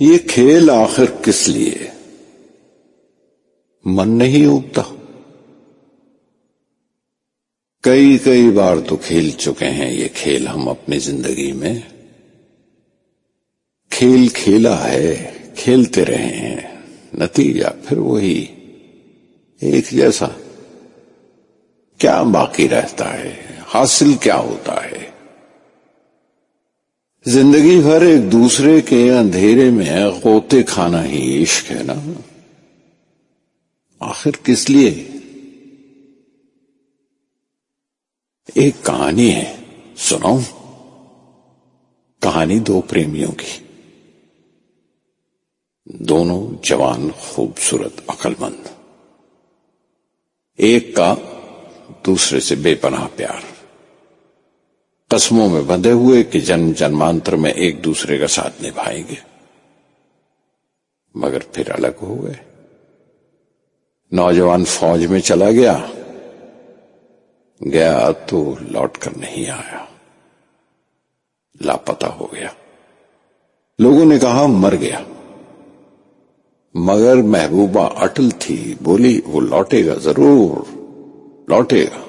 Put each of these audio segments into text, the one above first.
یہ کھیل آخر کس لیے؟ من نہیں اگتا؟ کئی بار تو کھیل چکے ہیں یہ کھیل ہم اپنی زندگی میں. کھیل کھیلا ہے، کھیلتے رہے ہیں، نتیجہ پھر وہی ایک جیسا. کیا باقی رہتا ہے؟ حاصل کیا ہوتا ہے؟ زندگی بھر ایک دوسرے کے اندھیرے میں غوطے کھانا ہی عشق ہے نا. آخر کس لیے؟ ایک کہانی ہے، سناؤں؟ کہانی دو پریمیوں کی، دونوں جوان، خوبصورت، عقل مند. ایک کا دوسرے سے بے پناہ پیار، قسموں میں بندھے ہوئے کہ جنم جنمانتر میں ایک دوسرے کا ساتھ نبھائیں گے، مگر پھر الگ ہو گئے. نوجوان فوج میں چلا گیا تو لوٹ کر نہیں آیا، لاپتہ ہو گیا. لوگوں نے کہا مر گیا، مگر محبوبہ اٹل تھی، بولی وہ لوٹے گا، ضرور لوٹے گا.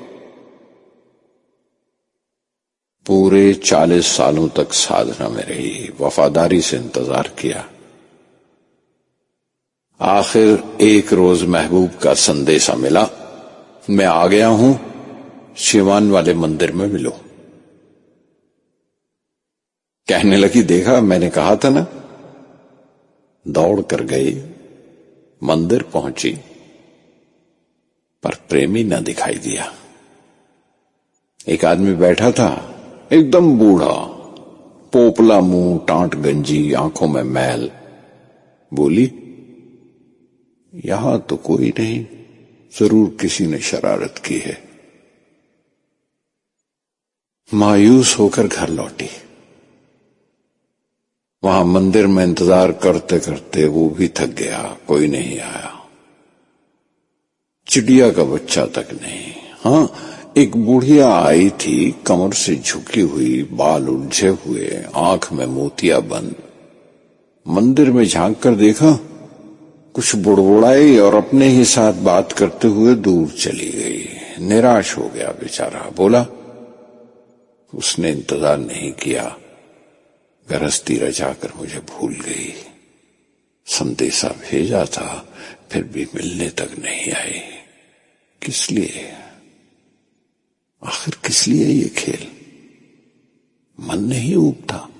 پورے 40 سالوں تک سادھنا میں رہی، وفاداری سے انتظار کیا. آخر ایک روز محبوب کا سندیشہ ملا، میں آ گیا ہوں، شیوان والے مندر میں ملو. کہنے لگی دیکھا میں نے کہا تھا نا. دوڑ کر گئی، مندر پہنچی، پر پریمی نہ دکھائی دیا. ایک آدمی بیٹھا تھا، ایک دم بوڑھا، پوپلا منہ، ٹانٹ گنجی، آنکھوں میں میل. بولی یہاں تو کوئی نہیں، ضرور کسی نے شرارت کی ہے. مایوس ہو کر گھر لوٹی. وہاں مندر میں انتظار کرتے کرتے وہ بھی تھک گیا، کوئی نہیں آیا. چڑیا کا بچہ تک نہیں. ہاں ایک بوڑھیا آئی تھی، کمر سے جھکی ہوئی، بال الجھے ہوئے، آنکھ میں موتیا بند. مندر میں جھانک کر دیکھا، کچھ بڑبڑائی اور اپنے ہی ساتھ بات کرتے ہوئے دور چلی گئی. نراش ہو گیا بیچارہ. بولا اس نے انتظار نہیں کیا، گرہستی رچا کر مجھے بھول گئی. سندیشہ بھیجا تھا، پھر بھی ملنے تک نہیں آئی. کس لیے؟ آخر کس لیے یہ کھیل؟ من نہیں اگتا.